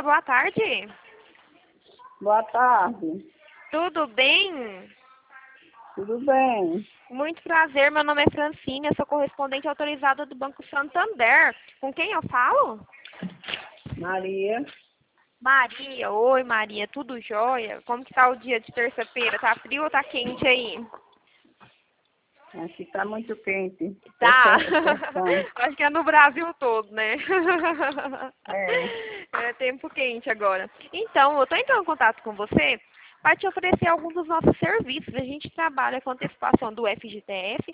boa tarde. Boa tarde. Tudo bem? Tudo bem? Muito prazer, meu nome é Francine, eu sou correspondente autorizada do Banco Santander. Com quem eu falo? Maria. Maria, oi Maria, tudo jóia? Como que tá o dia de terça-feira? Tá frio ou tá quente aí? Aqui está muito quente. Tá. Tensão. Acho que é no Brasil todo, né? É. É tempo quente agora. Então, eu tô entrando em contato com você para te oferecer alguns dos nossos serviços. A gente trabalha com antecipação do FGTS